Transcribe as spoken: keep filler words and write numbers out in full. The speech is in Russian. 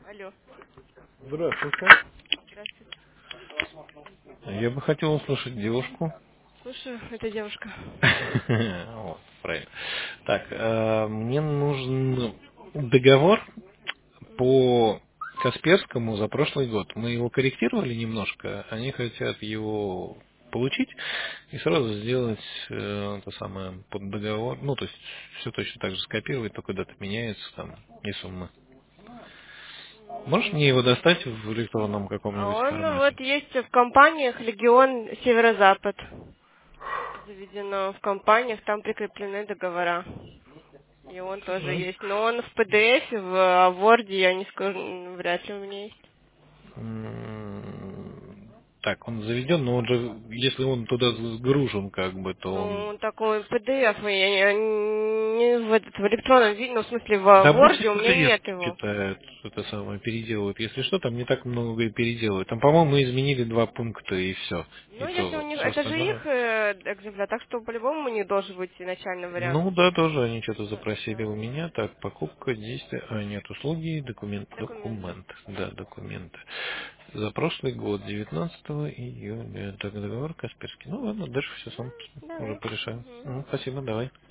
Алло. Здравствуйте. Здравствуйте. Я бы хотел услышать девушку. Слушаю, это девушка. Вот, правильно. Так, э, мне нужен договор по Касперскому за прошлый год. Мы его корректировали немножко. Они хотят его получить и сразу сделать э, то самое под договор. Ну, то есть все точно так же скопировать, только дата меняется там и сумма. Можешь мне его достать в электронном А каком-нибудь он ну, формате? вот есть в компаниях Легион Северо-Запад. Заведено в компаниях, там прикреплены договора. И он тоже Ну, есть. Но он в пи ди эф, в а, в Word, я не скажу, м, вряд ли у меня есть. М, Так, он заведен, но он же, если он туда сгружен, как бы, то он... Ну, такой пи ди эф, я не, не в, этот, в электронном виде, ну, в смысле, в Да пусть Word у пи меня ди эф нет его. читают, это самое, переделывают. Если что, там не так много и переделывают. Там, по-моему, мы изменили два пункта и все. И Ну, если у то них, все это же остальное. их э, экземпляр, так что по-любому у них должен быть и начальный вариант. Ну да, тоже они что-то запросили Да. у меня. Так, покупка, действия, а нет, услуги, документ, Документы. документ, да, документы. За прошлый год, девятнадцатого июля, так, договор Касперский. Ну ладно, дальше все сам Ну, уже давайте. порешаю. Мгм. Ну, спасибо, давай.